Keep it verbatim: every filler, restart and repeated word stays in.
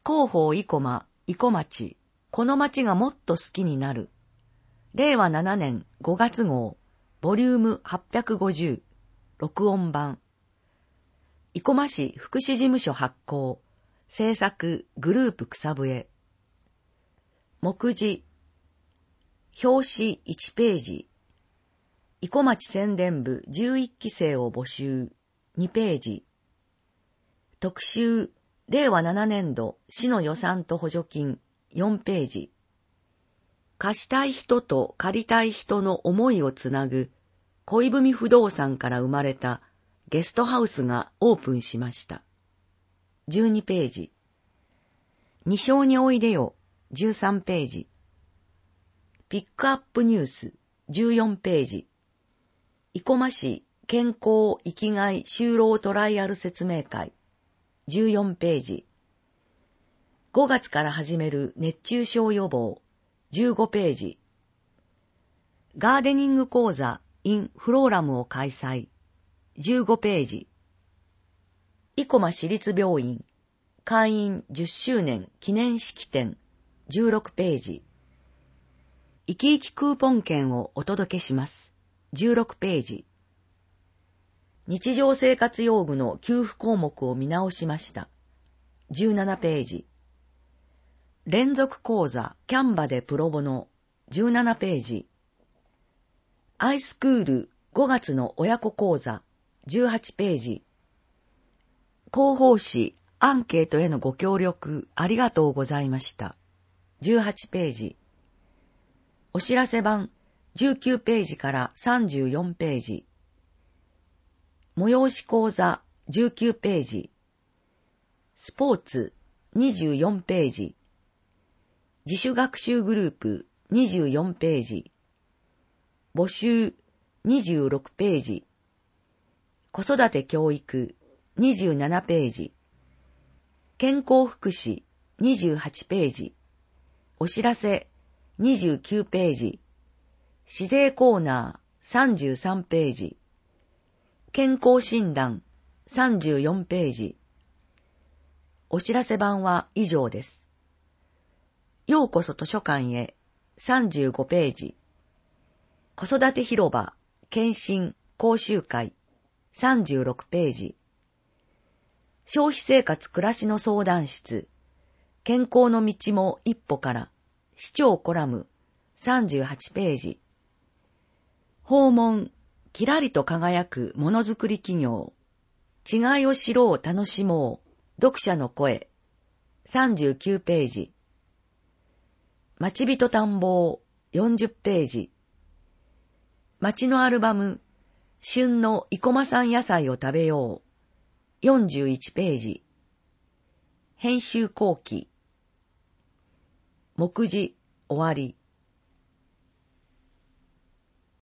広報生駒、生駒町、この町がもっと好きになる。れいわななねんごがつ号、ボリュームはっぴゃくごじゅう、録音版。生駒市福祉事務所発行、制作グループ草笛。目次、表紙いちページ。生駒町宣伝部じゅういっき生を募集、にページ。特集、れいわななねんど市の予算と補助金、よんページ。貸したい人と借りたい人の思いをつなぐ恋文不動産から生まれたゲストハウスがオープンしました。じゅうにページ。二章においでよ、じゅうさんページ。ピックアップニュース、じゅうよんページ。生駒市健康生きがい就労トライアル説明会、じゅうよんページ。ごがつから始める熱中症予防、じゅうごページ。ガーデニング講座 in フローラムを開催、じゅうごページ。生駒市立病院開院じゅっしゅうねん記念式典、じゅうろくページ。生き生きクーポン券をお届けします、じゅうろくページ。日常生活用具の給付項目を見直しました、じゅうななページ。連続講座キャンバでプロボノ、じゅうななページ。アイスクールごがつの親子講座、じゅうはちページ。広報誌アンケートへのご協力ありがとうございました、じゅうはちページ。お知らせ版じゅうきゅうページからさんじゅうよんページ。催し講座じゅうきゅうページ。スポーツにじゅうよんページ。自主学習グループにじゅうよんページ。募集にじゅうろくページ。子育て教育にじゅうななページ。健康福祉にじゅうはちページ。お知らせにじゅうきゅうページ。市税コーナーさんじゅうさんページ。健康診断さんじゅうよんページ。お知らせ版は以上です。ようこそ図書館へさんじゅうごページ。子育て広場検診講習会さんじゅうろくページ。消費生活暮らしの相談室健康の道も一歩から市長コラムさんじゅうはちページ。訪問きらりと輝くものづくり企業違いを知ろう楽しもう読者の声さんじゅうきゅうページ。町人探訪よんじゅっページ。町のアルバム旬の生駒産野菜を食べようよんじゅういちページ。編集後期。目次終わり。